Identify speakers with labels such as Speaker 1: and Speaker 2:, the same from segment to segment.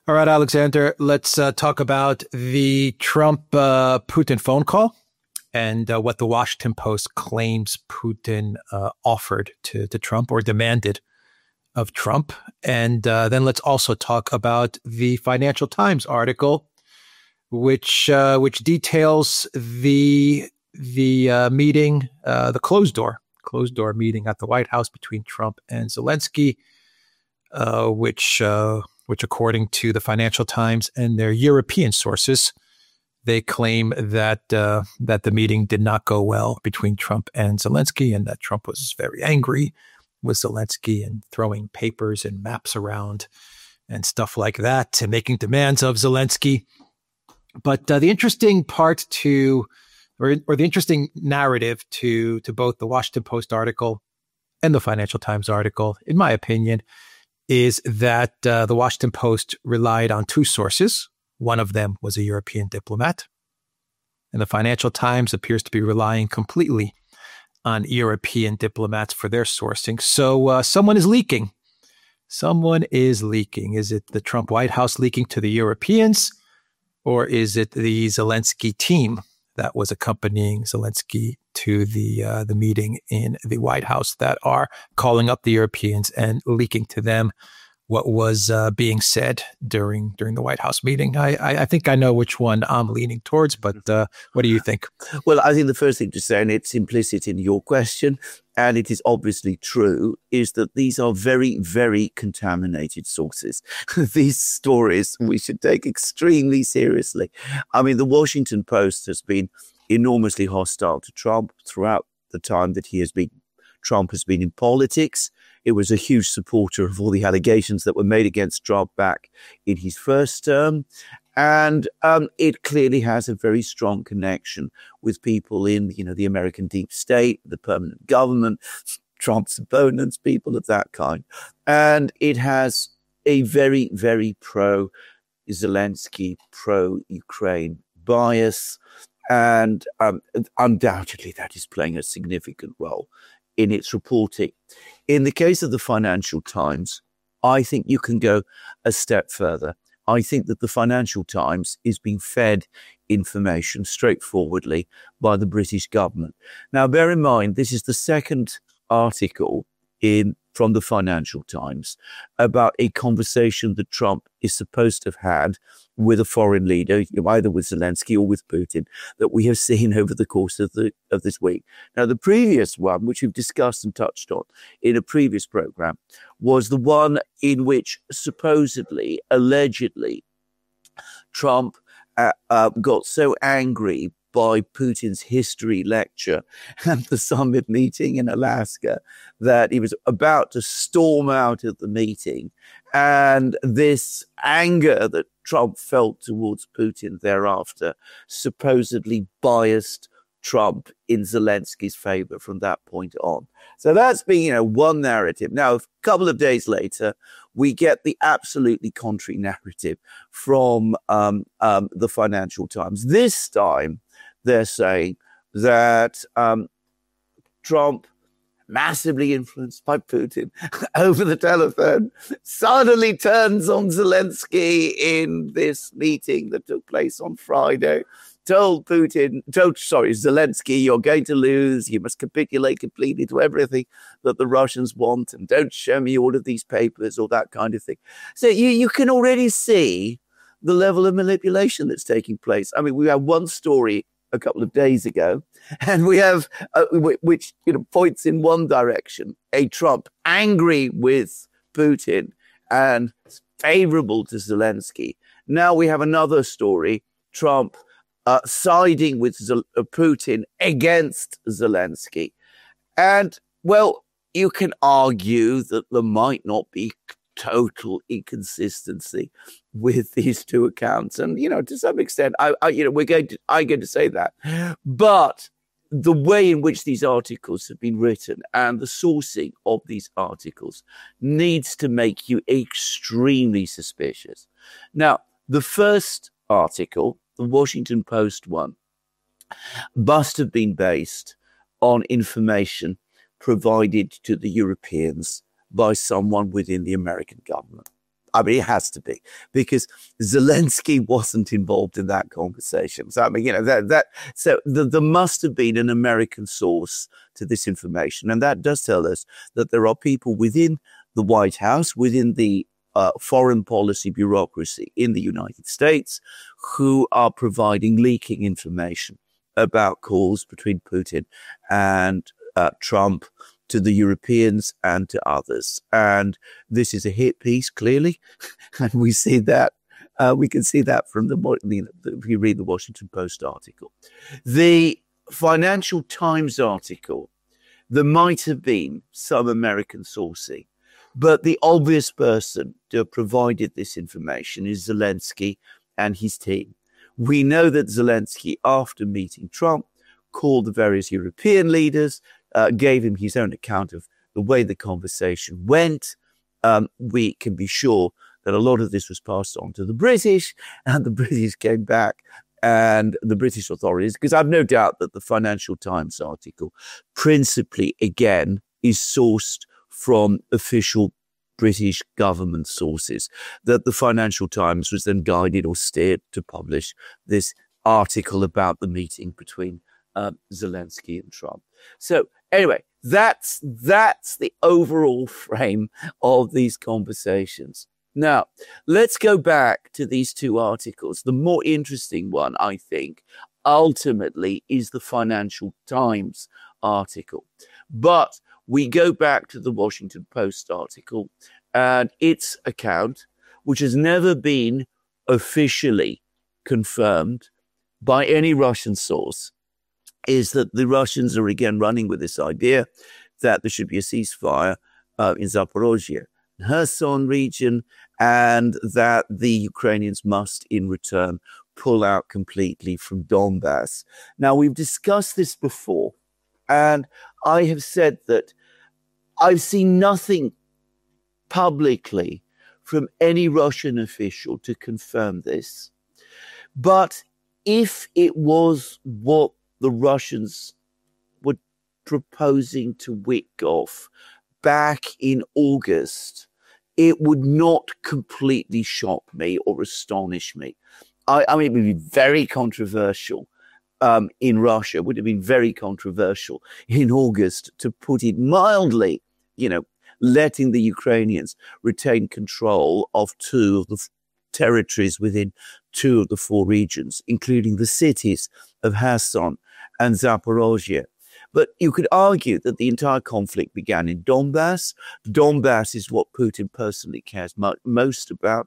Speaker 1: All right, Alexander, let's talk about the Trump-Putin phone call and what the Washington Post claims Putin offered to Trump or demanded of Trump. And then let's also talk about the Financial Times article, which details the meeting, the closed door meeting at the White House between Trump and Zelensky, which according to the Financial Times and their European sources, they claim that the meeting did not go well between Trump and Zelensky, and that Trump was very angry with Zelensky and throwing papers and maps around and stuff like that and making demands of Zelensky. But the interesting part or the interesting narrative to both the Washington Post article and the Financial Times article, in my opinion, is that the Washington Post relied on two sources. One of them was a European diplomat, and the Financial Times appears to be relying completely on European diplomats for their sourcing. So someone is leaking. Someone is leaking. Is it the Trump White House leaking to the Europeans, or is it the Zelensky team that was accompanying Zelensky to the meeting in the White House that are calling up the Europeans and leaking to them what was being said during the White House meeting? I think I know which one I'm leaning towards, but what do you think?
Speaker 2: Well, I think the first thing to say, and it's implicit in your question, and it is obviously true, is that these are very, very contaminated sources. These stories we should take extremely seriously. I mean, the Washington Post has been enormously hostile to Trump throughout the time that Trump has been in politics. It was a huge supporter of all the allegations that were made against Trump back in his first term. And it clearly has a very strong connection with people in, the American deep state, the permanent government, Trump's opponents, people of that kind. And it has a very, very pro-Zelensky, pro-Ukraine bias. And undoubtedly that is playing a significant role in its reporting. In the case of the Financial Times, I think you can go a step further. I think that the Financial Times is being fed information straightforwardly by the British government. Now, bear in mind, this is the second article from the Financial Times about a conversation that Trump is supposed to have had with a foreign leader, either with Zelensky or with Putin, that we have seen over the course of this week. Now, the previous one, which we've discussed and touched on in a previous program, was the one in which supposedly, allegedly, Trump got so angry by Putin's history lecture at the summit meeting in Alaska that he was about to storm out of the meeting. And this anger that Trump felt towards Putin thereafter supposedly biased Trump in Zelensky's favor from that point on. So that's been, one narrative. Now, a couple of days later, we get the absolutely contrary narrative from the Financial Times. This time, they're saying that Trump, massively influenced by Putin over the telephone, suddenly turns on Zelensky in this meeting that took place on Friday, told Zelensky, you're going to lose, you must capitulate completely to everything that the Russians want, and don't show me all of these papers or that kind of thing. So you can already see the level of manipulation that's taking place. I mean, we have one story a couple of days ago, and we have which points in one direction: a Trump angry with Putin and favorable to Zelensky. Now we have another story: Trump siding with Putin against Zelensky. And well, you can argue that there might not be total inconsistency with these two accounts, and to some extent, I'm going to say that. But the way in which these articles have been written and the sourcing of these articles needs to make you extremely suspicious. Now, the first article, the Washington Post one, must have been based on information provided to the Europeans by someone within the American government. I mean, it has to be, because Zelensky wasn't involved in that conversation. So, I mean, there must have been an American source to this information. And that does tell us that there are people within the White House, within the foreign policy bureaucracy in the United States, who are providing leaking information about calls between Putin and Trump to the Europeans and to others. And this is a hit piece, clearly. And we see that. We can see that from if you read the Washington Post article. The Financial Times article, there might have been some American sourcing, but the obvious person to have provided this information is Zelensky and his team. We know that Zelensky, after meeting Trump, called the various European leaders, gave him his own account of the way the conversation went. We can be sure that a lot of this was passed on to the British, and the British came back, and the British authorities, because I've no doubt that the Financial Times article principally, again, is sourced from official British government sources, that the Financial Times was then guided or steered to publish this article about the meeting between Zelensky and Trump. So anyway, that's the overall frame of these conversations. Now, let's go back to these two articles. The more interesting one, I think, ultimately is the Financial Times article. But we go back to the Washington Post article and its account, which has never been officially confirmed by any Russian source, is that the Russians are again running with this idea that there should be a ceasefire in Zaporozhye, Kherson region, and that the Ukrainians must, in return, pull out completely from Donbass. Now, we've discussed this before, and I have said that I've seen nothing publicly from any Russian official to confirm this. But if it was what the Russians were proposing to Witkoff back in August, it would not completely shock me or astonish me. I mean, it would be very controversial in Russia. It would have been very controversial in August, to put it mildly, letting the Ukrainians retain control of two of the territories within two of the four regions, including the cities of Kherson and Zaporozhye. But you could argue that the entire conflict began in Donbass. Donbass is what Putin personally cares most about.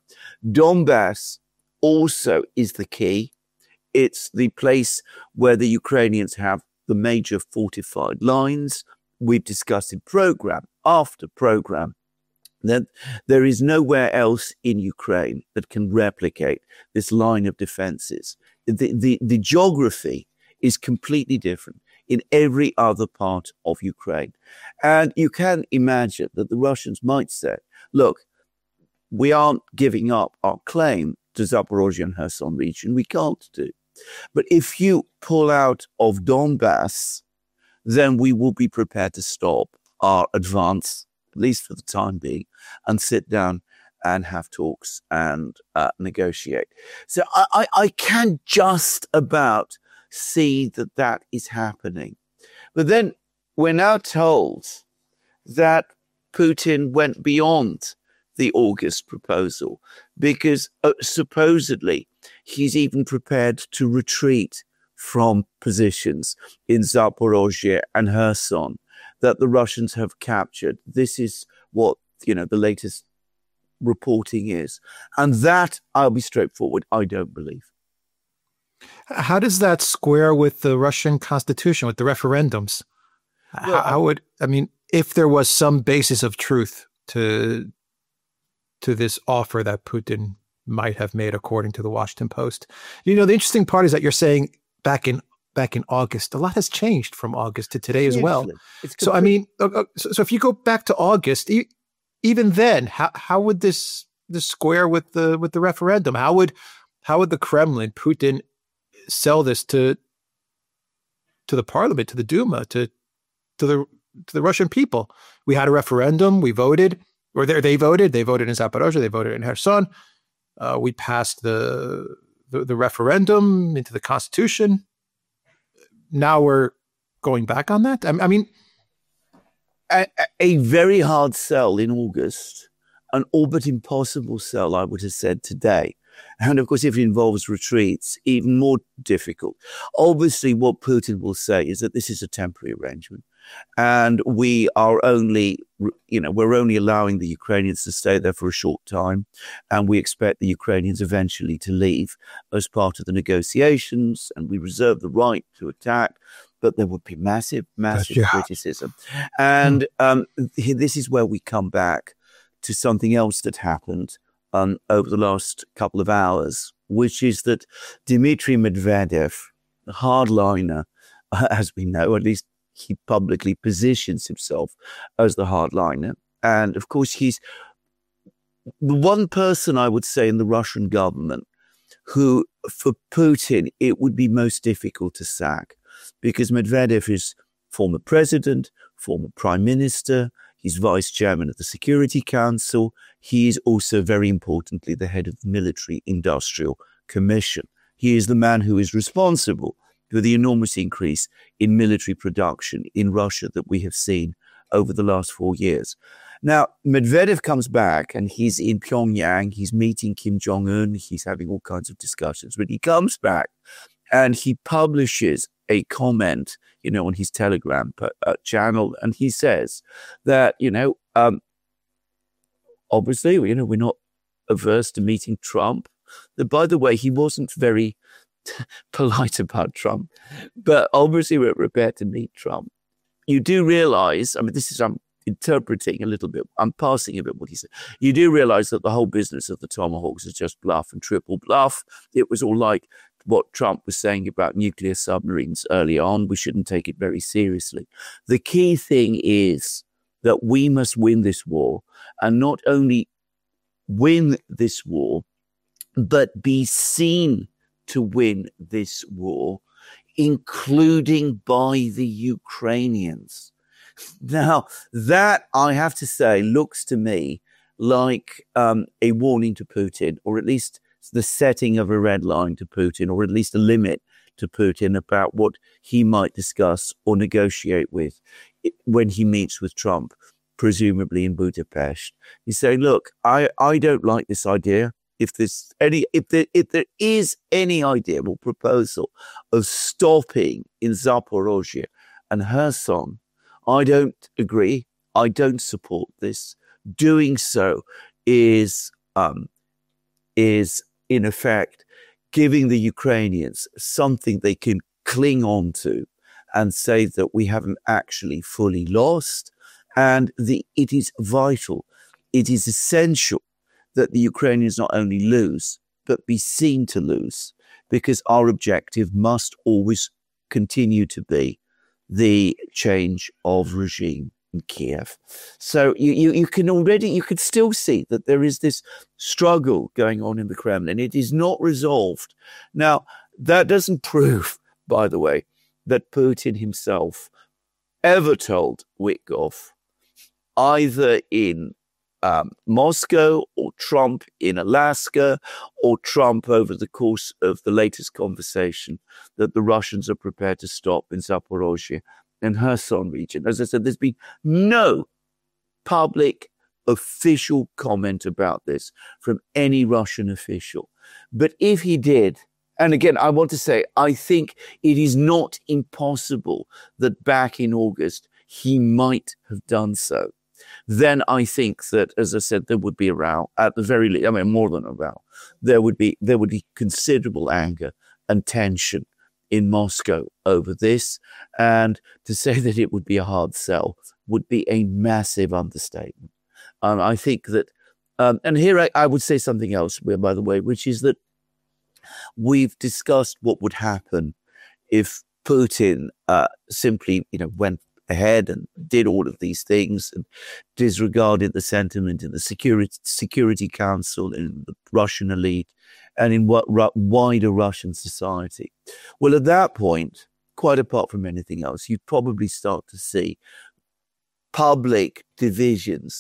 Speaker 2: Donbass also is the key. It's the place where the Ukrainians have the major fortified lines. We've discussed in program after program that there is nowhere else in Ukraine that can replicate this line of defenses. The geography is completely different in every other part of Ukraine. And you can imagine that the Russians might say, look, we aren't giving up our claim to Zaporozhye and Kherson region. We can't do. But if you pull out of Donbass, then we will be prepared to stop our advance, at least for the time being, and sit down and have talks and negotiate. So I can just about see that is happening. But then we're now told that Putin went beyond the August proposal because supposedly he's even prepared to retreat from positions in Zaporozhye and Kherson that the Russians have captured. This is what, the latest reporting is. And that, I'll be straightforward, I don't believe.
Speaker 1: How does that square with the Russian constitution, with the referendums? Well, if there was some basis of truth to this offer that Putin might have made, according to the Washington Post. The interesting part is that you're saying back in August, a lot has changed from August to today as well. So if you go back to August, even then, how would this square with the referendum? How would the Kremlin, Putin, sell this to the parliament, to the Duma, to the Russian people? We had a referendum, we voted, or they voted. They voted in Zaporozhye. They voted in Kherson. We passed the referendum into the constitution. Now we're going back on that. I mean,
Speaker 2: a very hard sell in August, an all but impossible sell, I would have said today. And of course, if it involves retreats, even more difficult. Obviously, what Putin will say is that this is a temporary arrangement. And we are only, we're only allowing the Ukrainians to stay there for a short time. And we expect the Ukrainians eventually to leave as part of the negotiations. And we reserve the right to attack. But there would be massive criticism. And this is where we come back to something else that happened over the last couple of hours, which is that Dmitry Medvedev, the hardliner, as we know, at least he publicly positions himself as the hardliner. And of course, he's the one person, I would say, in the Russian government who, for Putin, it would be most difficult to sack. Because Medvedev is former president, former prime minister, he's vice chairman of the Security Council. He is also, very importantly, the head of the Military Industrial Commission. He is the man who is responsible for the enormous increase in military production in Russia that we have seen over the last 4 years. Now, Medvedev comes back and he's in Pyongyang. He's meeting Kim Jong-un. He's having all kinds of discussions. But he comes back and he publishes a comment, on his Telegram channel. And he says that, obviously, we're not averse to meeting Trump. By the way, he wasn't very polite about Trump, but obviously we're prepared to meet Trump. You do realize, I'm interpreting a little bit, I'm passing a bit what he said. You do realize that the whole business of the Tomahawks is just bluff and triple bluff. It was all like what Trump was saying about nuclear submarines early on. We shouldn't take it very seriously. The key thing is that we must win this war, and not only win this war, but be seen to win this war, including by the Ukrainians. Now, that, I have to say, looks to me like a warning to Putin, or at least the setting of a red line to Putin, or at least a limit to Putin about what he might discuss or negotiate with when he meets with Trump, presumably in Budapest. He's saying, look, I don't like this idea. If there is any idea or proposal of stopping in Zaporozhye and Kherson, I don't agree. I don't support this. Doing so is in effect giving the Ukrainians something they can cling on to and say that we haven't actually fully lost. And it is vital, it is essential that the Ukrainians not only lose, but be seen to lose, because our objective must always continue to be the change of regime in Kiev. So you can still see that there is this struggle going on in the Kremlin. It is not resolved. Now, that doesn't prove, by the way, that Putin himself ever told Witkoff, either in Moscow or Trump in Alaska or Trump over the course of the latest conversation, that the Russians are prepared to stop in Zaporozhye and Kherson region. As I said, there's been no public official comment about this from any Russian official. But if he did, and again, I want to say, I think it is not impossible that back in August, he might have done so. Then I think that, as I said, there would be a row, at the very least, more than a row. There would be considerable anger and tension in Moscow over this. And to say that it would be a hard sell would be a massive understatement. I think that, and here I would say something else, by the way, which is that we've discussed what would happen if Putin simply, went ahead and did all of these things and disregarded the sentiment in the Security Council, in the Russian elite, and in wider Russian society. Well, at that point, quite apart from anything else, you'd probably start to see public divisions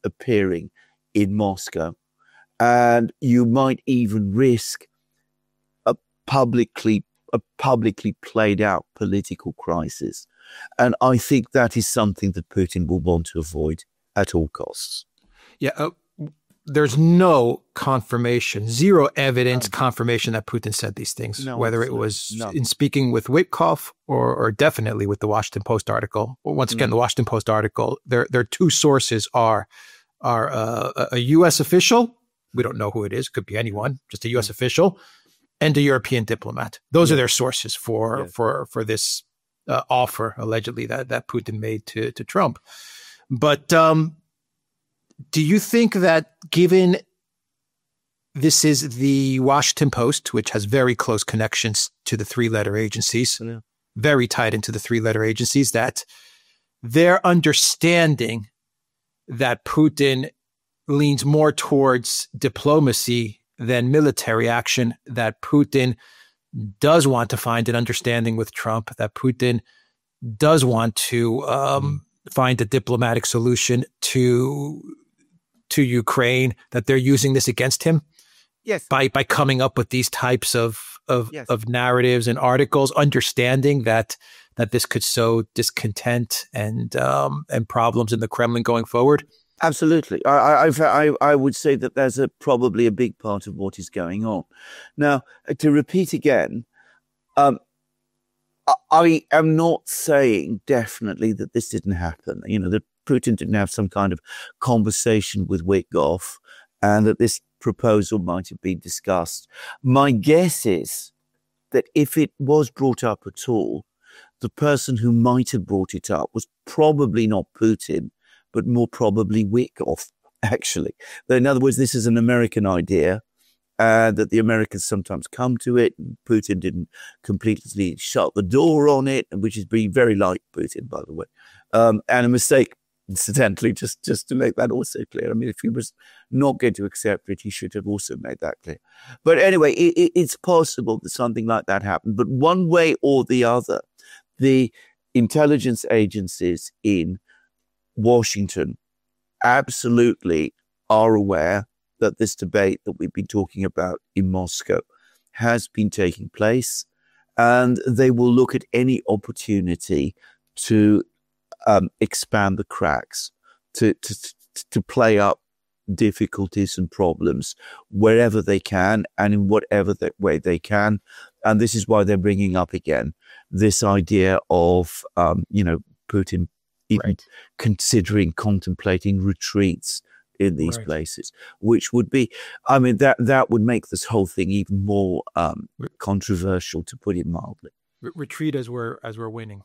Speaker 2: appearing in Moscow. And you might even risk a publicly played out political crisis. And I think that is something that Putin will want to avoid at all costs.
Speaker 1: Yeah, there's no confirmation, zero evidence confirmation that Putin said these things, whether it was in speaking with Witkoff or definitely with the Washington Post article. Well, once again, the Washington Post article, their two sources are a U.S. official. We don't know who it is. Could be anyone, just a U.S. official, and a European diplomat. Those are their sources for this offer, allegedly, that Putin made to Trump. But do you think that, given this is the Washington Post, which has very close connections to the three-letter agencies, very tied into the three-letter agencies, that their understanding that Putin leans more towards diplomacy than military action, that Putin does want to find an understanding with Trump, that Putin does want to find a diplomatic solution to Ukraine, that they're using this against him?
Speaker 2: Yes.
Speaker 1: By coming up with these types of narratives and articles, understanding that this could sow discontent and problems in the Kremlin going forward?
Speaker 2: Absolutely. I would say that there's probably a big part of what is going on. Now, to repeat again, I am not saying definitely that this didn't happen. That Putin didn't have some kind of conversation with Witkoff and that this proposal might have been discussed. My guess is that if it was brought up at all, the person who might have brought it up was probably not Putin, but more probably Witkoff, actually. In other words, this is an American idea, that the Americans sometimes come to it. Putin didn't completely shut the door on it, which is being very like Putin, by the way. And a mistake, incidentally, just to make that also clear. I mean, if he was not going to accept it, he should have also made that clear. But anyway, it's possible that something like that happened. But one way or the other, the intelligence agencies in Washington absolutely are aware that this debate that we've been talking about in Moscow has been taking place, and they will look at any opportunity to expand the cracks, to play up difficulties and problems wherever they can and in whatever way they can. And this is why they're bringing up again this idea of, Putin even contemplating retreats in these places, which would be, that would make this whole thing even more controversial, to put it mildly.
Speaker 1: Retreat as we're winning.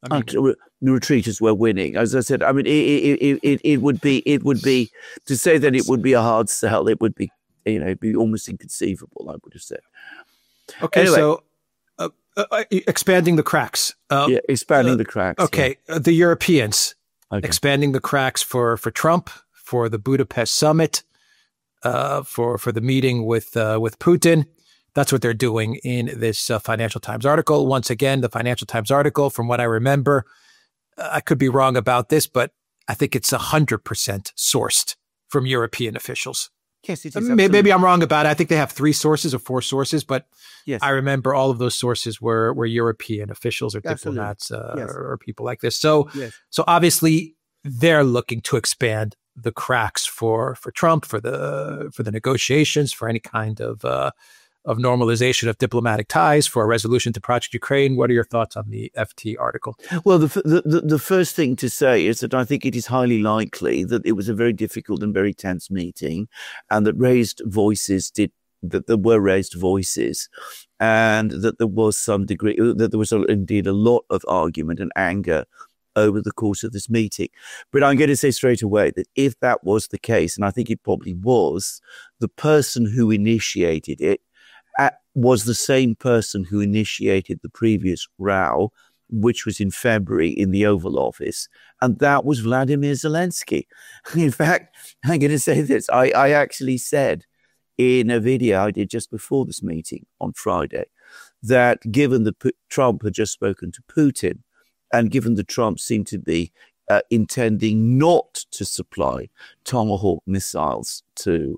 Speaker 2: Retreat as we're winning. As I said, it would be to say that it would be a hard sell. It would be, it'd be almost inconceivable, I would have said.
Speaker 1: Okay, anyway, so expanding the cracks.
Speaker 2: Expanding the cracks.
Speaker 1: Okay, the Europeans expanding the cracks for Trump, for the Budapest summit, for the meeting with Putin. That's what they're doing in this Financial Times article. Once again, the Financial Times article, from what I remember, I could be wrong about this, but I think it's 100% sourced from European officials.
Speaker 2: Yes, it is.
Speaker 1: Maybe I'm wrong about it. I think they have 3 sources or 4 sources, but
Speaker 2: yes,
Speaker 1: I remember all of those sources were European officials or diplomats or people like this. So obviously they're looking to expand the cracks for Trump, for the negotiations, for any kind of normalization of diplomatic ties, for a resolution to Project Ukraine. What are your thoughts on the FT article?
Speaker 2: Well, the first thing to say is that I think it is highly likely that it was a very difficult and very tense meeting, and that there were raised voices, and that there was some degree, that there was indeed a lot of argument and anger over the course of this meeting. But I'm going to say straight away that if that was the case, and I think it probably was, the person who initiated it was the same person who initiated the previous row, which was in February in the Oval Office, and that was Vladimir Zelensky. In fact, I'm going to say this. I actually said in a video I did just before this meeting on Friday that given that Trump had just spoken to Putin, and given that Trump seemed to be intending not to supply Tomahawk missiles to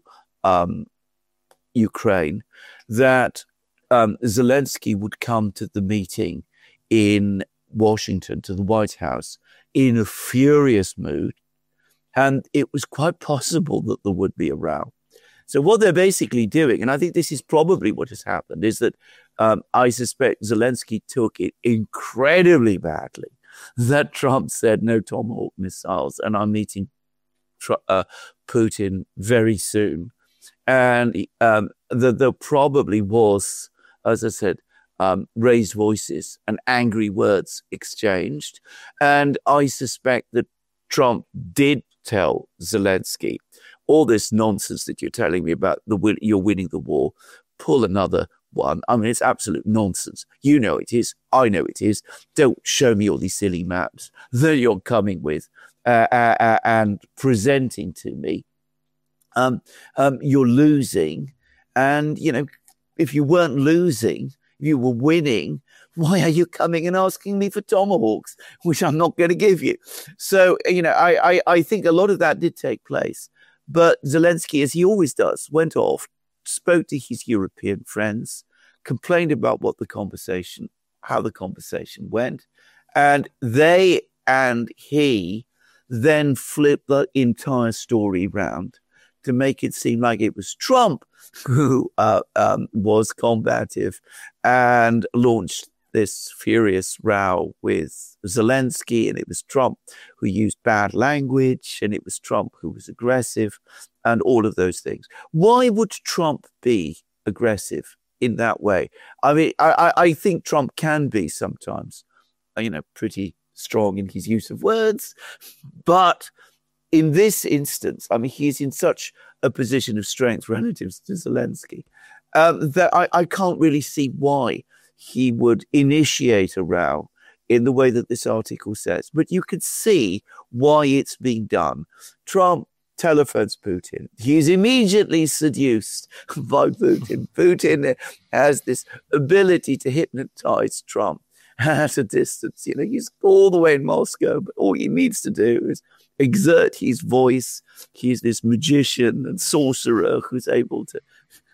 Speaker 2: Ukraine, that Zelensky would come to the meeting in Washington, to the White House, in a furious mood, and it was quite possible that there would be a row. So what they're basically doing, and I think this is probably what has happened, is that I suspect Zelensky took it incredibly badly that Trump said no Tomahawk missiles, and I'm meeting Putin very soon. And there probably was, as I said, raised voices and angry words exchanged. And I suspect that Trump did tell Zelensky, all this nonsense that you're telling me about, you're winning the war, pull another one. I mean, it's absolute nonsense. You know it is. I know it is. Don't show me all these silly maps that you're coming with and presenting to me. You're losing. And, you know, if you weren't losing, you were winning, why are you coming and asking me for Tomahawks, which I'm not going to give you? So, you know, I think a lot of that did take place. But Zelensky, as he always does, went off, spoke to his European friends, complained about how the conversation went. And they and he then flipped the entire story round to make it seem like it was Trump who was combative and launched this furious row with Zelensky, and it was Trump who used bad language, and it was Trump who was aggressive, and all of those things. Why would Trump be aggressive in that way? I mean, I think Trump can be sometimes, you know, pretty strong in his use of words, but in this instance, I mean, he's in such a position of strength relative to Zelensky that I can't really see why he would initiate a row in the way that this article says. But you could see why it's being done. Trump telephones Putin. He's immediately seduced by Putin. Putin has this ability to hypnotize Trump at a distance. You know, he's all the way in Moscow, but all he needs to do is exert his voice. He's this magician and sorcerer who's able to,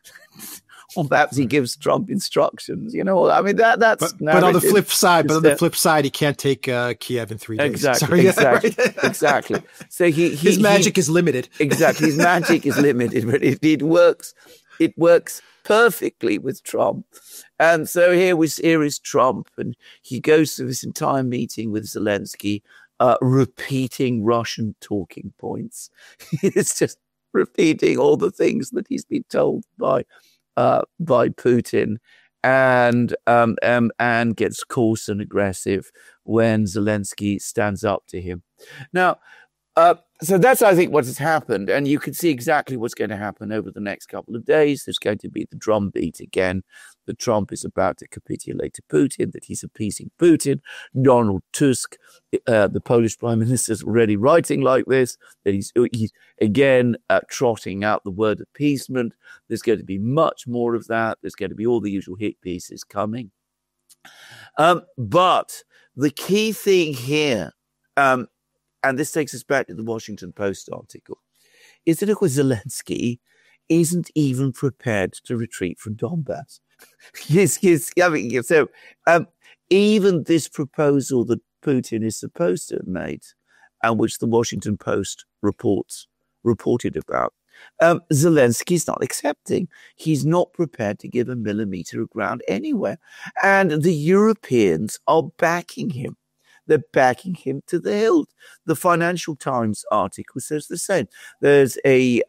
Speaker 2: or perhaps he gives Trump instructions. You know, I mean that's.
Speaker 1: But on the flip side, he can't take Kiev in 3 days.
Speaker 2: Exactly, exactly. So
Speaker 1: his magic is limited.
Speaker 2: Exactly, his magic is limited, but it works. It works perfectly with Trump. And so here is Trump, and he goes through this entire meeting with Zelensky, repeating Russian talking points. It's just repeating all the things that he's been told by Putin, and gets coarse and aggressive when Zelensky stands up to him. Now, so that's, I think, what has happened. And you can see exactly what's going to happen over the next couple of days. There's going to be the drumbeat again that Trump is about to capitulate to Putin, that he's appeasing Putin. Donald Tusk, the Polish prime minister, is already writing like this, that he's again trotting out the word appeasement. There's going to be much more of that. There's going to be all the usual hit pieces coming. But the key thing here, and this takes us back to the Washington Post article, is that Zelensky isn't even prepared to retreat from Donbass. So even this proposal that Putin is supposed to have made, and which the Washington Post reported about, Zelensky's not accepting. He's not prepared to give a millimeter of ground anywhere. And the Europeans are backing him. They're backing him to the hilt. The Financial Times article says the same. There's a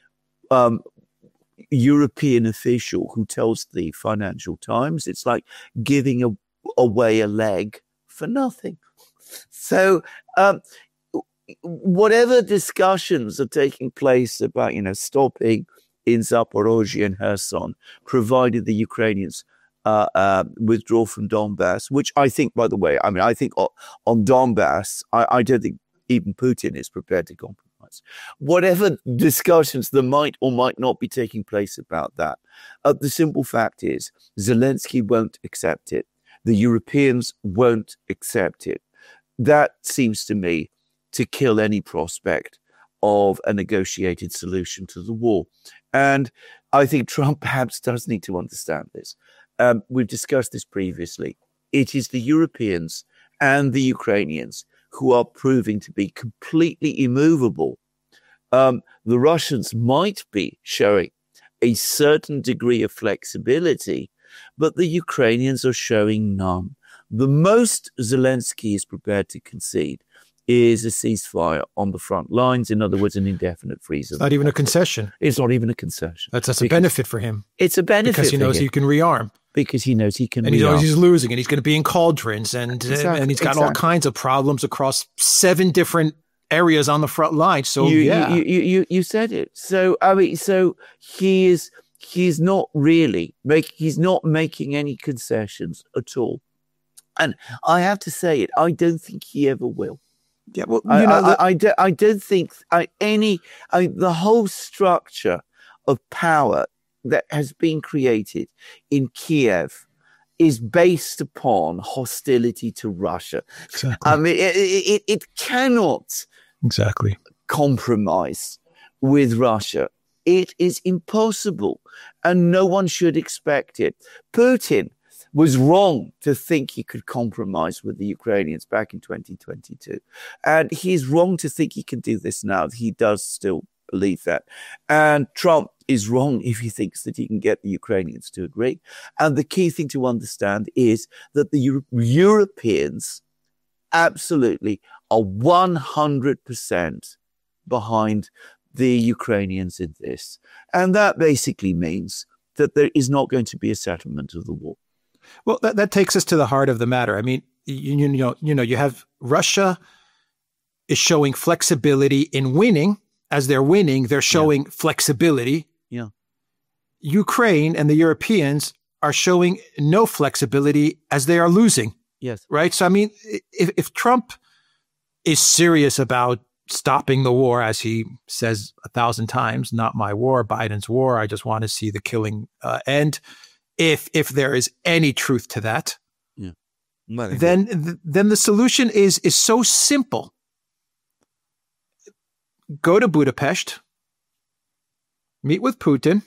Speaker 2: European official who tells the Financial Times it's like giving away a leg for nothing. So whatever discussions are taking place about, you know, stopping in Zaporozhye and Kherson, provided the Ukrainians withdraw from Donbass, which I think, by the way, I mean, I think on Donbass, I don't think even Putin is prepared to compromise. Whatever discussions there might or might not be taking place about that, the simple fact is Zelensky won't accept it. The Europeans won't accept it. That seems to me to kill any prospect of a negotiated solution to the war. And I think Trump perhaps does need to understand this. We've discussed this previously. It is the Europeans and the Ukrainians who are proving to be completely immovable. The Russians might be showing a certain degree of flexibility, but the Ukrainians are showing none. The most Zelensky is prepared to concede is a ceasefire on the front lines. In other words, an indefinite freeze.
Speaker 1: It's not even a concession.
Speaker 2: It's not even a concession.
Speaker 1: That's a benefit for him.
Speaker 2: It's a benefit
Speaker 1: because he knows he can rearm.
Speaker 2: Because he knows he can
Speaker 1: and
Speaker 2: rearm.
Speaker 1: He's losing, and he's going to be in cauldrons, and he's got all kinds of problems across 7 different areas on the front line. So
Speaker 2: you said it. So I mean, he's not really he's not making any concessions at all. And I have to say it, I don't think he ever will.
Speaker 1: Yeah, well,
Speaker 2: I don't think the whole structure of power that has been created in Kiev is based upon hostility to Russia.
Speaker 1: Exactly.
Speaker 2: I mean, it cannot compromise with Russia. It is impossible, and no one should expect it. Putin was wrong to think he could compromise with the Ukrainians back in 2022. And he's wrong to think he can do this now. He does still believe that. And Trump is wrong if he thinks that he can get the Ukrainians to agree. And the key thing to understand is that the Europeans absolutely are 100% behind the Ukrainians in this. And that basically means that there is not going to be a settlement of the war.
Speaker 1: Well, that takes us to the heart of the matter. I mean, you have Russia is showing flexibility in winning. As they're winning, they're showing flexibility.
Speaker 2: Yeah.
Speaker 1: Ukraine and the Europeans are showing no flexibility as they are losing.
Speaker 2: Yes.
Speaker 1: Right? So, I mean, if Trump is serious about stopping the war, as he says 1,000 times, not my war, Biden's war, I just want to see the killing end. If there is any truth to that, then the solution is so simple. Go to Budapest, meet with Putin,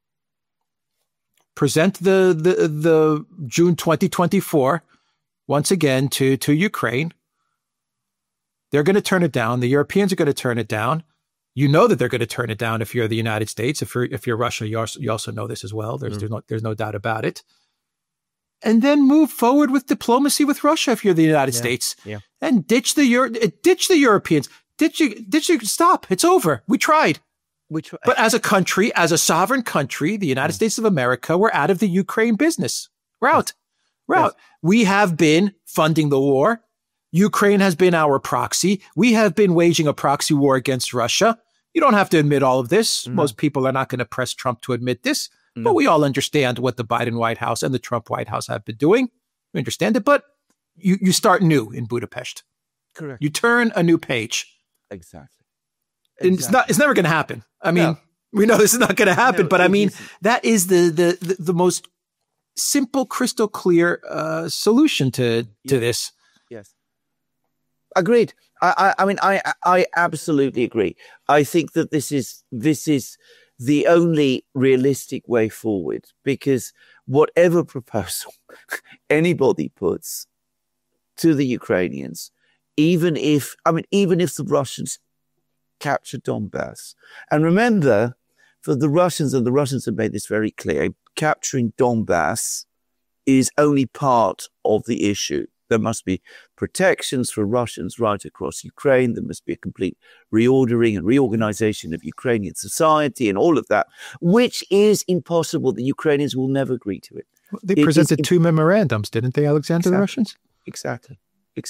Speaker 1: present the June 2024 once again to Ukraine. They're going to turn it down. The Europeans are going to turn it down. You know that they're going to turn it down if you're the United States. If you're Russia, you also know this as well. There's no doubt about it. And then move forward with diplomacy with Russia if you're the United States.
Speaker 2: Yeah.
Speaker 1: And ditch the Europeans. Ditch you. Stop. It's over. We tried. But as a country, as a sovereign country, the United States of America, we're out of the Ukraine business. We're out. Yes. We have been funding the war. Ukraine has been our proxy. We have been waging a proxy war against Russia. You don't have to admit all of this. Mm-hmm. Most people are not going to press Trump to admit this. Mm-hmm. But we all understand what the Biden White House and the Trump White House have been doing. We understand it. But you start new in Budapest.
Speaker 2: Correct.
Speaker 1: You turn a new page.
Speaker 2: Exactly.
Speaker 1: It's never going to happen. I mean, we know this is not going to happen. But I mean, that is the most simple, crystal clear solution to this.
Speaker 2: Yes. Agreed. I mean, I absolutely agree. I think that this is the only realistic way forward, because whatever proposal anybody puts to the Ukrainians, even if the Russians capture Donbass, and remember, for the Russians, and the Russians have made this very clear, capturing Donbass is only part of the issue. There must be protections for Russians right across Ukraine. There must be a complete reordering and reorganization of Ukrainian society and all of that, which is impossible. The Ukrainians will never agree to it.
Speaker 1: They presented 2 memorandums, didn't they, Alexander, the Russians?
Speaker 2: Exactly.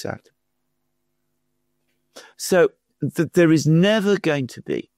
Speaker 2: So there is never going to be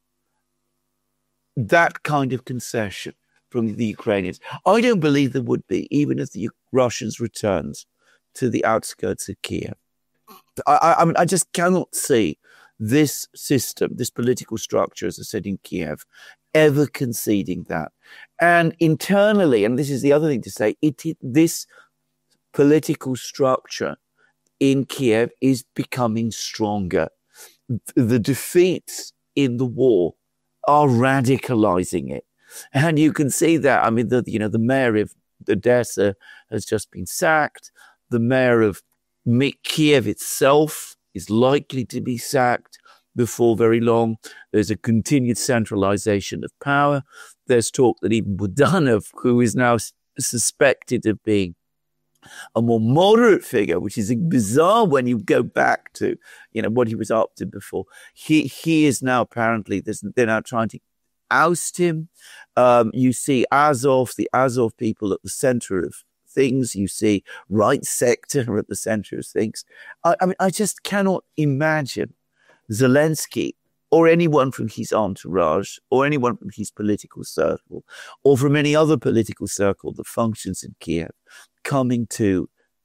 Speaker 2: that kind of concession from the Ukrainians. I don't believe there would be, even if the Russians returned to the outskirts of Kiev. I mean, I just cannot see this system, this political structure, as I said, in Kiev, ever conceding that. And internally, and this is the other thing to say, this political structure in Kiev is becoming stronger. the defeats in the war are radicalizing it. And you can see that. I mean, the mayor of Odessa has just been sacked. The mayor of Kiev itself is likely to be sacked before very long. There's a continued centralization of power. There's talk that even Budanov, who is now suspected of being a more moderate figure, which is bizarre when you go back to, what he was up to before. He is now apparently, they're now trying to oust him. You see the Azov people at the center of things. You see right sector at the center of things. I mean, I just cannot imagine Zelensky or anyone from his entourage or anyone from his political circle or from any other political circle that functions in Kiev coming to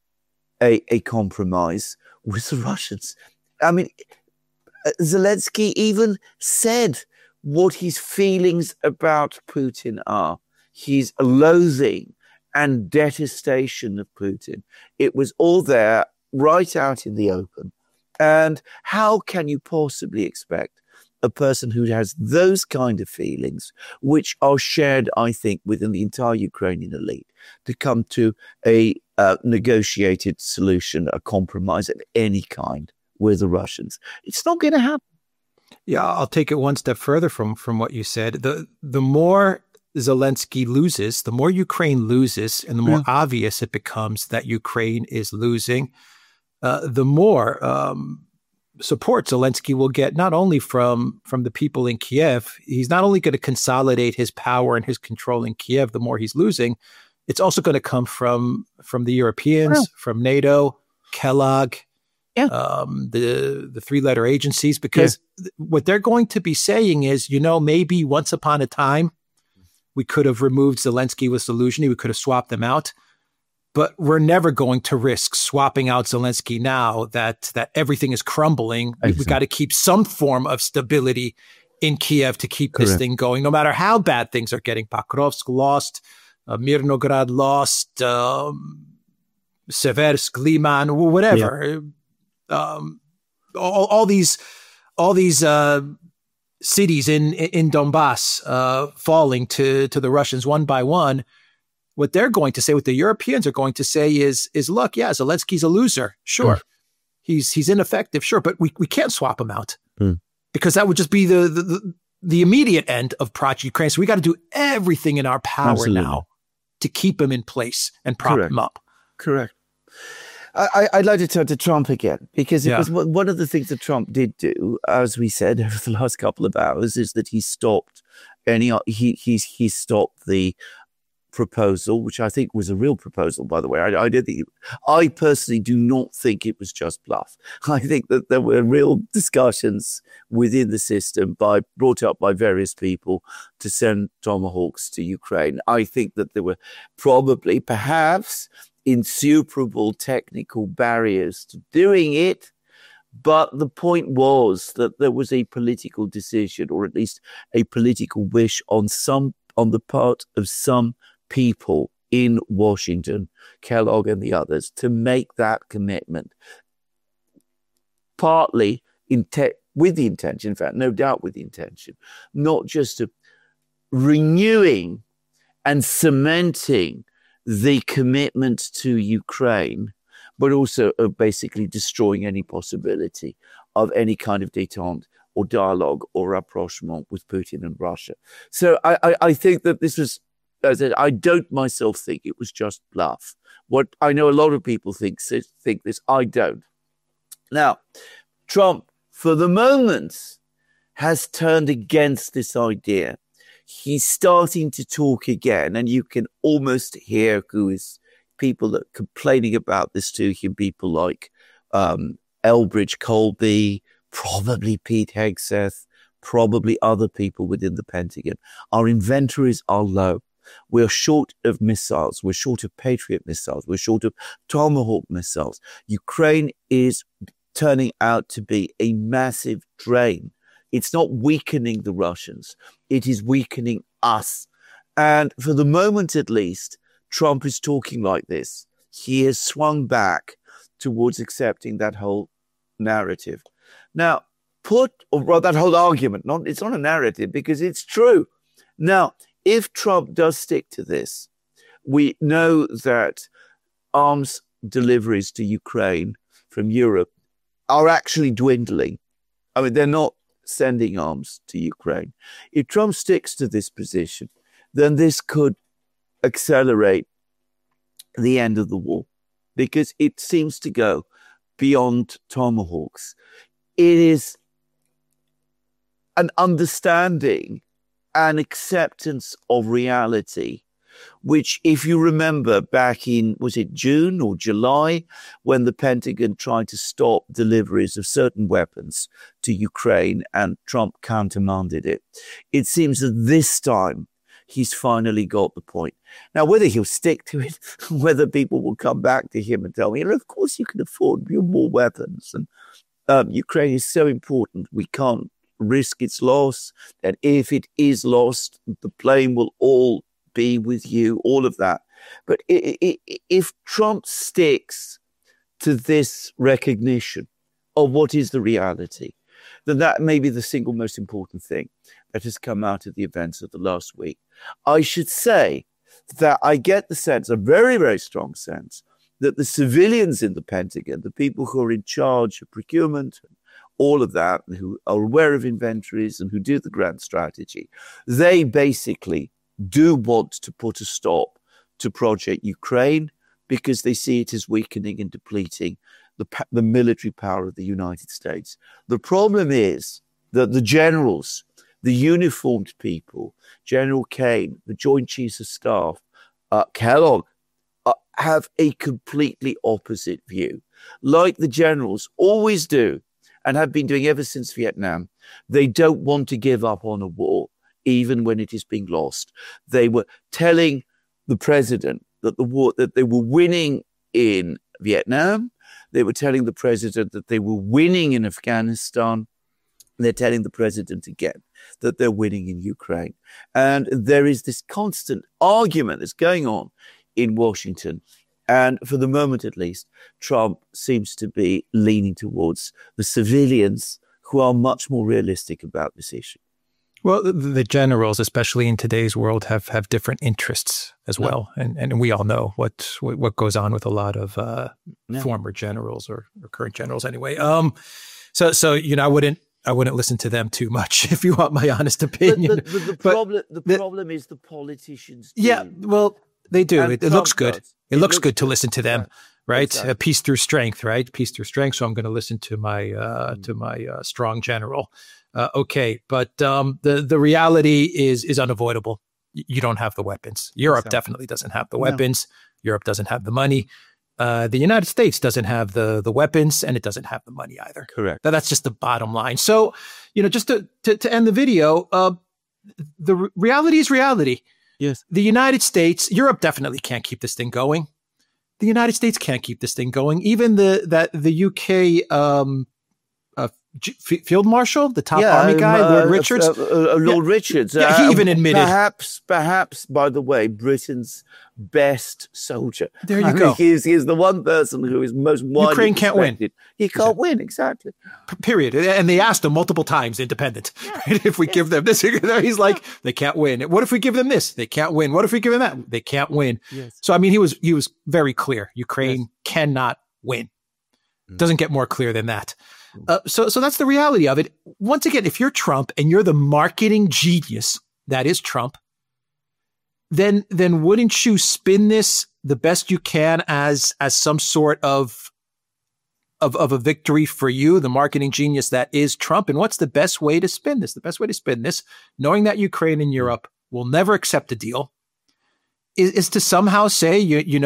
Speaker 2: a compromise with the Russians. I mean, Zelensky even said what his feelings about Putin are. His loathing and detestation of Putin. It was all there, right out in the open. And how can you possibly expect a person who has those kind of feelings, which are shared, I think, within the entire Ukrainian elite, to come to a negotiated solution, a compromise of any kind with the Russians? It's not going to happen.
Speaker 1: Yeah, I'll take it one step further from what you said. The more Zelensky loses, the more Ukraine loses, and the more obvious it becomes that Ukraine is losing, the more support Zelensky will get, not only from the people in Kiev. He's not only going to consolidate his power and his control in Kiev the more he's losing, it's also going to come from the Europeans, from NATO, Kellogg, the three-letter agencies, because what they're going to be saying is, maybe once upon a time, we could have removed Zelensky with Zaluzhny, we could have swapped them out, but we're never going to risk swapping out Zelensky now that everything is crumbling. We've got to keep some form of stability in Kiev to keep this thing going, no matter how bad things are getting. Pokrovsk lost, Mirnograd lost, Seversk, Liman, whatever. All these cities in Donbass falling to the Russians one by one. What they're going to say, what the Europeans are going to say is look, Zelensky's a loser, sure, he's ineffective, sure, but we can't swap him out because that would just be the immediate end of Project Ukraine. So we got to do everything in our power now to keep him in place and prop him up.
Speaker 2: Correct. I'd like to turn to Trump again, because it was one of the things that Trump did do, as we said over the last couple of hours, is that he stopped he stopped the proposal, which I think was a real proposal, by the way. I personally do not think it was just bluff. I think that there were real discussions within the system brought up by various people to send Tomahawks to Ukraine. I think that there were probably, perhaps, insuperable technical barriers to doing it. But the point was that there was a political decision, or at least a political wish on the part of some people in Washington, Kellogg and the others, to make that commitment. Partly with the intention, in fact, no doubt with the intention, not just of renewing and cementing the commitment to Ukraine, but also of basically destroying any possibility of any kind of détente or dialogue or rapprochement with Putin and Russia. So I think that this was, as I said, I don't myself think it was just bluff. What I know a lot of people think this, I don't. Now, Trump, for the moment, has turned against this idea. He's starting to talk again, and you can almost hear people that are complaining about this to him, people like Elbridge Colby, probably Pete Hegseth, probably other people within the Pentagon. Our inventories are low. We're short of missiles. We're short of Patriot missiles. We're short of Tomahawk missiles. Ukraine is turning out to be a massive drain. It's not weakening the Russians. It is weakening us. And for the moment, at least, Trump is talking like this. He has swung back towards accepting that whole narrative. Now, that whole argument, it's not a narrative because it's true. Now, if Trump does stick to this, we know that arms deliveries to Ukraine from Europe are actually dwindling. I mean, they're not sending arms to Ukraine. If Trump sticks to this position, then this could accelerate the end of the war because it seems to go beyond tomahawks. It is an understanding and acceptance of reality, which, if you remember back in, was it June or July, when the Pentagon tried to stop deliveries of certain weapons to Ukraine and Trump countermanded it. It seems that this time he's finally got the point. Now, whether he'll stick to it, whether people will come back to him and tell me, of course you can afford more weapons. And Ukraine is so important, we can't risk its loss. And if it is lost, the blame will all be with you, all of that. But if Trump sticks to this recognition of what is the reality, then that may be the single most important thing that has come out of the events of the last week. I should say that I get the sense, a very, very strong sense, that the civilians in the Pentagon, the people who are in charge of procurement, all of that, who are aware of inventories and who do the grand strategy, they basically do want to put a stop to Project Ukraine because they see it as weakening and depleting the military power of the United States. The problem is that the generals, the uniformed people, General Kane, the Joint Chiefs of Staff, Kellogg, have a completely opposite view. Like the generals always do and have been doing ever since Vietnam, they don't want to give up on a war, even when it is being lost. They were telling the president that that they were winning in Vietnam. They were telling the president that they were winning in Afghanistan. They're telling the president again that they're winning in Ukraine. And there is this constant argument that's going on in Washington. And for the moment, at least, Trump seems to be leaning towards the civilians who are much more realistic about this issue.
Speaker 1: Well, the generals, especially in today's world, have different interests as well, and we all know what goes on with a lot of former generals or current generals anyway. So I wouldn't listen to them too much, if you want my honest opinion.
Speaker 2: The problem is the politicians.
Speaker 1: Yeah, well, they do. It looks good. It looks good to listen to them, right? Exactly. Peace through strength, right? Peace through strength. So I'm going to listen to my strong general. Okay, but the reality is unavoidable. You don't have the weapons. Europe definitely doesn't have the weapons. Europe doesn't have the money. The United States doesn't have the weapons, and it doesn't have the money either.
Speaker 2: Correct.
Speaker 1: That's just the bottom line. So, just to end the video, the reality is reality.
Speaker 2: Yes.
Speaker 1: The United States, Europe definitely can't keep this thing going. The United States can't keep this thing going. Even the UK Field Marshal, the top army guy, Lord Richards.
Speaker 2: Lord Richards.
Speaker 1: He even admitted.
Speaker 2: Perhaps, by the way, Britain's best soldier.
Speaker 1: There you go.
Speaker 2: He is the one person who is most widely
Speaker 1: Ukraine can't
Speaker 2: respected.
Speaker 1: win.
Speaker 2: He can't win, exactly.
Speaker 1: Period. And they asked him multiple times, independent, right? If we give them this, he's like, they can't win. What if we give them this? They can't win. What if we give them that? They can't win.
Speaker 2: Yes.
Speaker 1: So, I mean, he was very clear. Ukraine cannot win. Doesn't get more clear than that. So that's the reality of it. Once again, if you're Trump and you're the marketing genius that is Trump, then wouldn't you spin this the best you can as some sort of a victory for you, the marketing genius that is Trump? And what's the best way to spin this? The best way to spin this, knowing that Ukraine and Europe will never accept a deal, is to somehow say,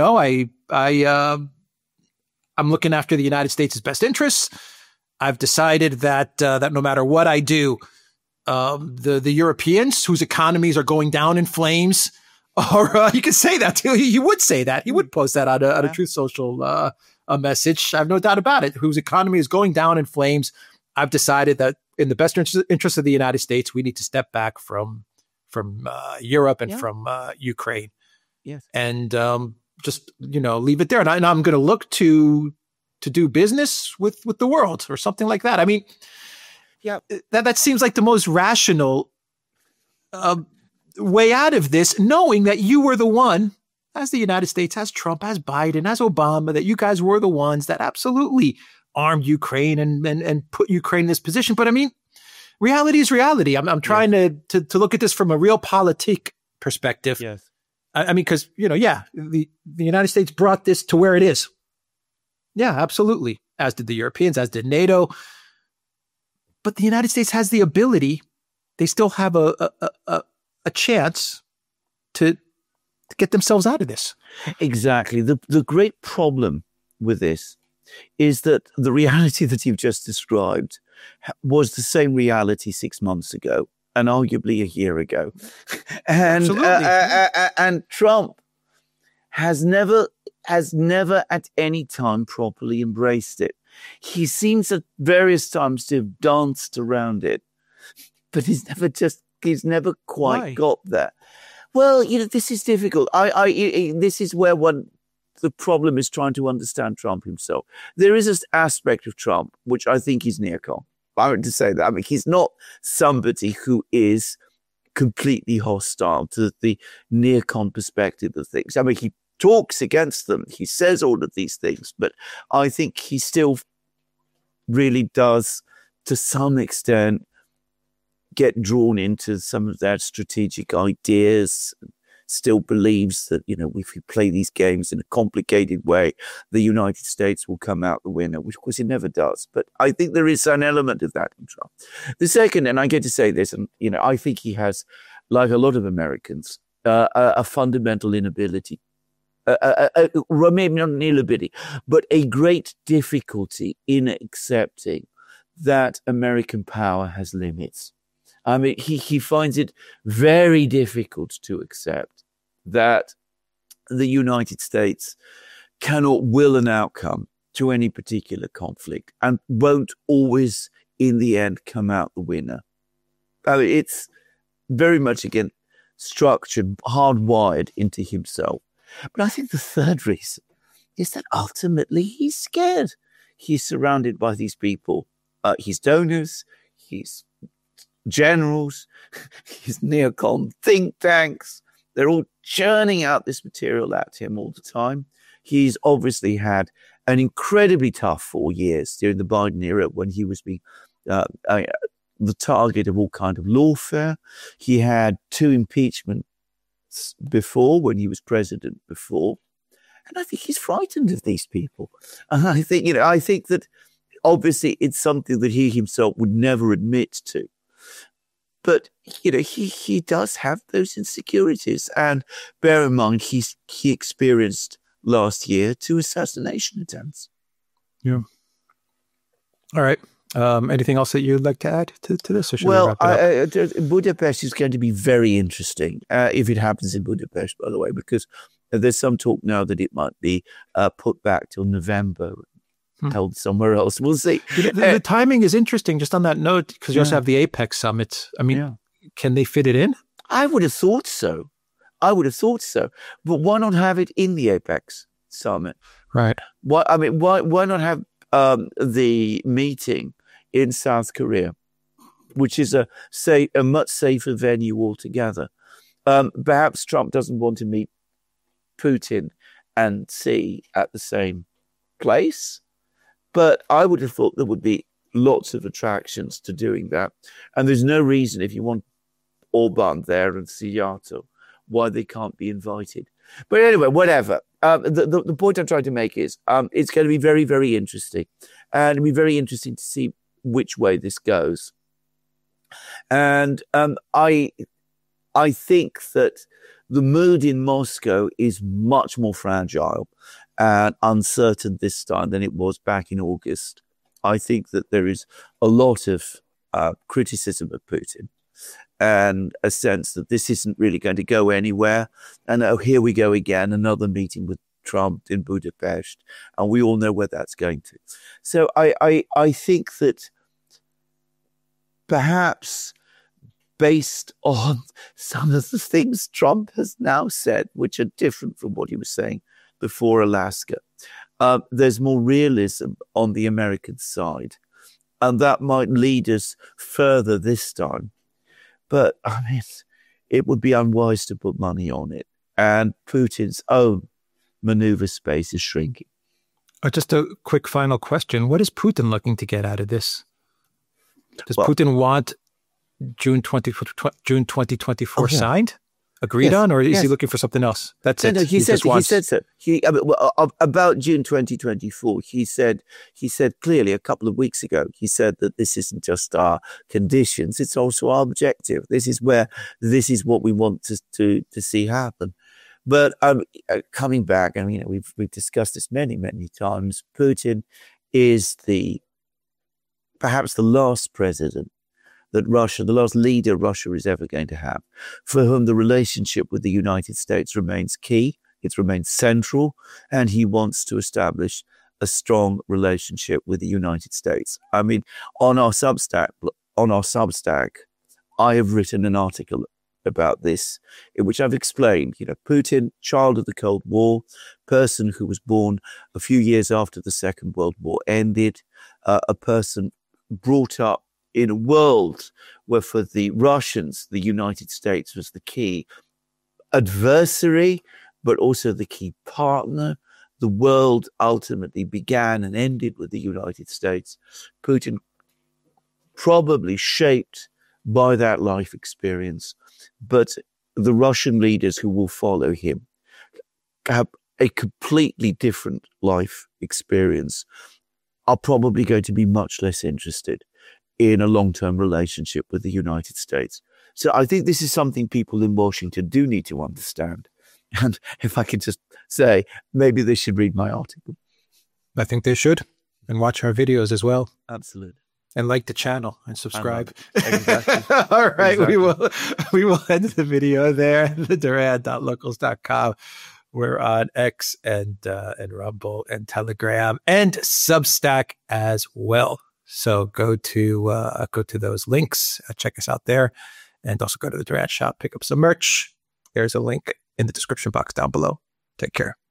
Speaker 1: I'm looking after the United States' best interests. I've decided that no matter what I do, the Europeans whose economies are going down in flames, or you could say that too. He would say that. He would post that on a Truth Social a message. I have no doubt about it. Whose economy is going down in flames. I've decided that in the best interest of the United States, we need to step back from Europe and from Ukraine.
Speaker 2: Yes,
Speaker 1: and just leave it there. And I'm going to look to do business with the world or something like that. I mean,
Speaker 2: Yeah.
Speaker 1: That seems like the most rational way out of this, knowing that you were the one, as the United States, as Trump, as Biden, as Obama, that you guys were the ones that absolutely armed Ukraine and put Ukraine in this position. But I mean, reality is reality. I'm trying to look at this from a realpolitik perspective.
Speaker 2: Yes.
Speaker 1: I mean, because, the United States brought this to where it is. Yeah, absolutely. As did the Europeans, as did NATO. But the United States has the ability. They still have a chance to get themselves out of this.
Speaker 2: Exactly. The great problem with this is that the reality that you've just described was the same reality 6 months ago and arguably a year ago. And and Trump has never at any time properly embraced it. He seems at various times to have danced around it, but he's never quite got there. Well, this is difficult. This is where the problem is trying to understand Trump himself. There is this aspect of Trump, which I think is neocon. I want to say that. I mean, he's not somebody who is completely hostile to the neocon perspective of things. I mean, he talks against them. He says all of these things, but I think he still really does, to some extent, get drawn into some of their strategic ideas, still believes that, if we play these games in a complicated way, the United States will come out the winner, which of course it never does. But I think there is an element of that in Trump. The second, and I get to say this, and, I think he has, like a lot of Americans, a fundamental inability, maybe not an inability, but a great difficulty in accepting that American power has limits. I mean, he finds it very difficult to accept that the United States cannot will an outcome to any particular conflict and won't always, in the end, come out the winner. I mean, it's very much, again, structured, hardwired into himself. But I think the third reason is that ultimately he's scared. He's surrounded by these people, his donors, his generals, his neocon think tanks. They're all churning out this material at him all the time. He's obviously had an incredibly tough 4 years during the Biden era when he was being the target of all kind of lawfare. He had 2 impeachments before when he was president before. And I think he's frightened of these people. And I think that obviously it's something that he himself would never admit to. But, he does have those insecurities. And bear in mind, he experienced last year 2 assassination attempts.
Speaker 1: Yeah. All right. Anything else that you'd like to add to this? Or should we wrap it up?
Speaker 2: Budapest is going to be very interesting if it happens in Budapest, by the way, because there's some talk now that it might be put back till November, held somewhere else. We'll see.
Speaker 1: The timing is interesting, just on that note, because you also have the Apex summit. I mean, can they fit it in?
Speaker 2: I would have thought so. But why not have it in the Apex summit?
Speaker 1: Right.
Speaker 2: Why not have the meeting in South Korea, which is a much safer venue altogether? Perhaps Trump doesn't want to meet Putin and Xi at the same place. But I would have thought there would be lots of attractions to doing that. And there's no reason, if you want Orban there and Suharto, why they can't be invited. But anyway, whatever. The point I'm trying to make is it's going to be very, very interesting. And it'll be very interesting to see which way this goes. And I think that the mood in Moscow is much more fragile and uncertain this time than it was back in August. I think that there is a lot of criticism of Putin and a sense that this isn't really going to go anywhere. And here we go again, another meeting with Trump in Budapest, and we all know where that's going to. So I think that perhaps based on some of the things Trump has now said, which are different from what he was saying before Alaska, there's more realism on the American side. And that might lead us further this time. But I mean, it would be unwise to put money on it. And Putin's own maneuver space is shrinking.
Speaker 1: Just a quick final question. What is Putin looking to get out of this? Does Putin want June 2024 signed, agreed on, or is he looking for something else? That's it.
Speaker 2: No, he said so. About June 2024, he said clearly a couple of weeks ago, he said that this isn't just our conditions, it's also our objective. This is what we want to see happen. But coming back, I mean, we've discussed this many, many times. Putin is perhaps the last president that the last leader Russia is ever going to have, for whom the relationship with the United States remains key, it remains central, and he wants to establish a strong relationship with the United States. I mean, on our Substack, I have written an article about this, in which I've explained, Putin, child of the Cold War, person who was born a few years after the Second World War ended, a person brought up in a world where for the Russians, the United States was the key adversary, but also the key partner. The world ultimately began and ended with the United States. Putin, probably shaped by that life experience, but the Russian leaders who will follow him have a completely different life experience, are probably going to be much less interested in a long-term relationship with the United States. So I think this is something people in Washington do need to understand. And if I could just say, maybe they should read my article.
Speaker 1: I think they should, and watch our videos as well.
Speaker 2: Absolutely.
Speaker 1: And like the channel and subscribe.
Speaker 2: Exactly.
Speaker 1: All right,
Speaker 2: exactly.
Speaker 1: we will end the video there. TheDurand.locals.com. We're on X and Rumble and Telegram and Substack as well. So go to those links, check us out there, and also go to the Durand shop, pick up some merch. There's a link in the description box down below. Take care.